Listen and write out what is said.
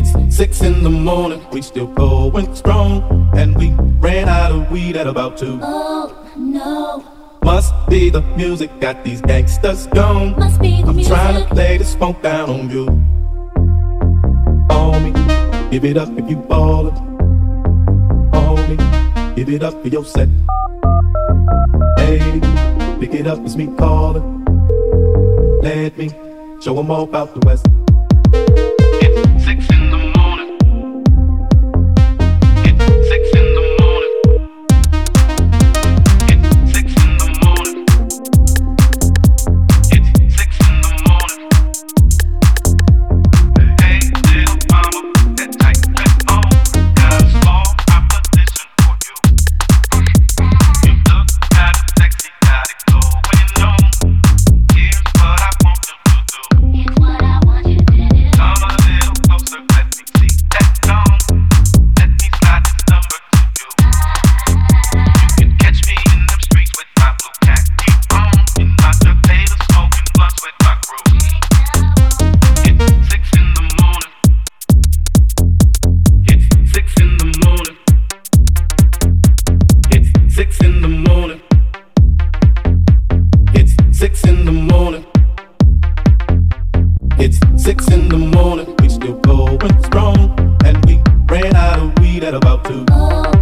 It's 6 in the morning, we still going strong, and we ran out of weed at about 2. Oh no. Must be the music got these gangsters gone. Must be the I'm music. trying to lay this funk down on you. On me, give it up if you ballin'. On me, give it up for your set. Hey, pick it up, it's me calling. Let me show 'em all about the West. It's 6 in the morning. It's 6 in the morning. It's 6 in the morning. It's 6 in the morning. Hey, little mama, that tight dress on. Got a small proposition for you. You look kinda sexy, got it going on. Here's what I want you to do. Here's what I want you to do. Come a little closer, let me see that tongue. Let me slide this number to you. You can catch me in them streets with my blue khaki on. In my Decatur, smoking blunts with my crew. It's 6 in the morning. It's 6 in the morning. It's 6 in the morning. It's 6 in the morning. It's 6 in the morning, we still going strong, and we ran out of weed at about 2. Oh